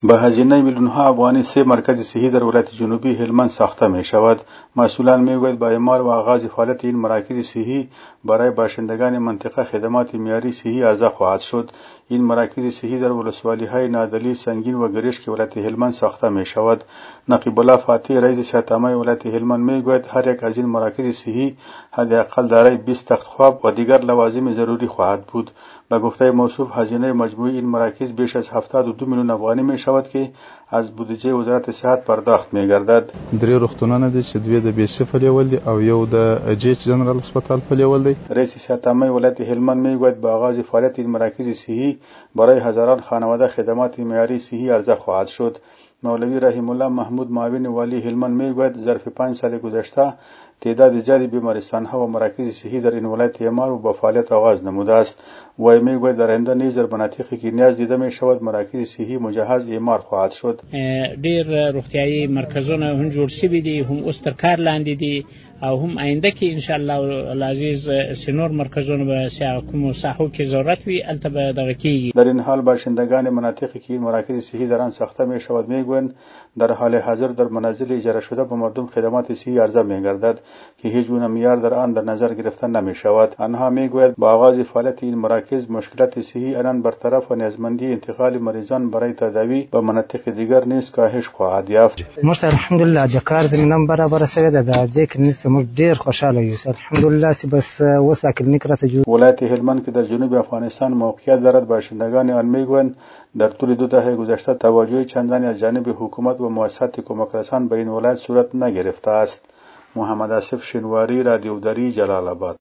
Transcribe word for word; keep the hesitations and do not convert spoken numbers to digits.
به هزینه میلیون‌ها افغانی سه مرکز صحی در ولایت جنوبی هلمند ساخته می شود. مسئولان میگویند با اعمال و آغاز فعالیت این مراکز صحی برای باشندگان منطقه خدمات معیاری صحی عرضه خواهد شد. این مراکز صحی در ولسوالی‌های نادعلی، سنگین و گریشک ولایت هلمند ساخته می شود. نقیب الله فاتح رئیس صحت‌عامه ولایت هلمند میگوید هر یک از این مراکز صحی حداقل دارای بیست تخت خواب و دیگر لوازم ضروری خواهد بود. به گفته موصوف هزینه مجموعی این مراکز بیش از هفتاد و دو میلیون افغانی می شود که از بودجه وزارت صحت پرداخت می گردد. درې روغتونونه دي چې دوی د بیسي په لیول دي او یو د جیچ جنرال هسپتال په لیول دی. رئیس صحت‌عامه ولایت هلمند میگوید با آغاز فعالیت این مراکز صحی برای هزاران خانواده خدمات معیاری صحی عرضه خواهد شد. مولوی رحیم الله محمود معاون والی هلمند میگوید ظرف پنج سال گذشته تعداد زیادی بیمارستان‌ها و مراکز صحی در این ولایت اعمار و با فعالیت آغاز نموده است. وی میگوید در آینده نیز در مناطقی که نیاز دیده می شود مراکز صحی مجهز اعمار خواهد شد. ډیر روغتیايي مرکزونه هم جوړ شوي دي، هم اوس تر کار لاندې دي او هم آینده کې ان شاء الله العزیز سنور مرکزونه به کوم ساحو کې ضرورت وي البته به دغه کیږي. در این حال باشندگان مناطقی که این مراکز صحی در آن ساخته می شود میگویند در حال حاضر در منازل اجاره شده به مردم خدمات صحی عرضه می گردد که هیچ گونه معیار در آن در نظر گرفته نمی شود. آنها میگوید با آغاز فعالیت این مراکز مشکلات صحی آنان برطرف و نیازمندی انتقال مریضان برای تداوی به مناطق دیگر نیز کاهش خواهد یافت. موږ الحمدلله د کار زمینه برابر شوې ده. د دې کلینیک موږ ډیر خوشاله یو الحمدلله چې بس اوس کلینیک راته جوړ. ولایت هلمند که در جنوب افغانستان موقعیت دارد باشندگان آن میگویند در طول دو دهه گذشته توجه چندانی از جانب حکومت و مؤسسات کمک رسان به این ولایت صورت نگرفته است. محمد آصف شنواری، رادیو دری، جلال آباد.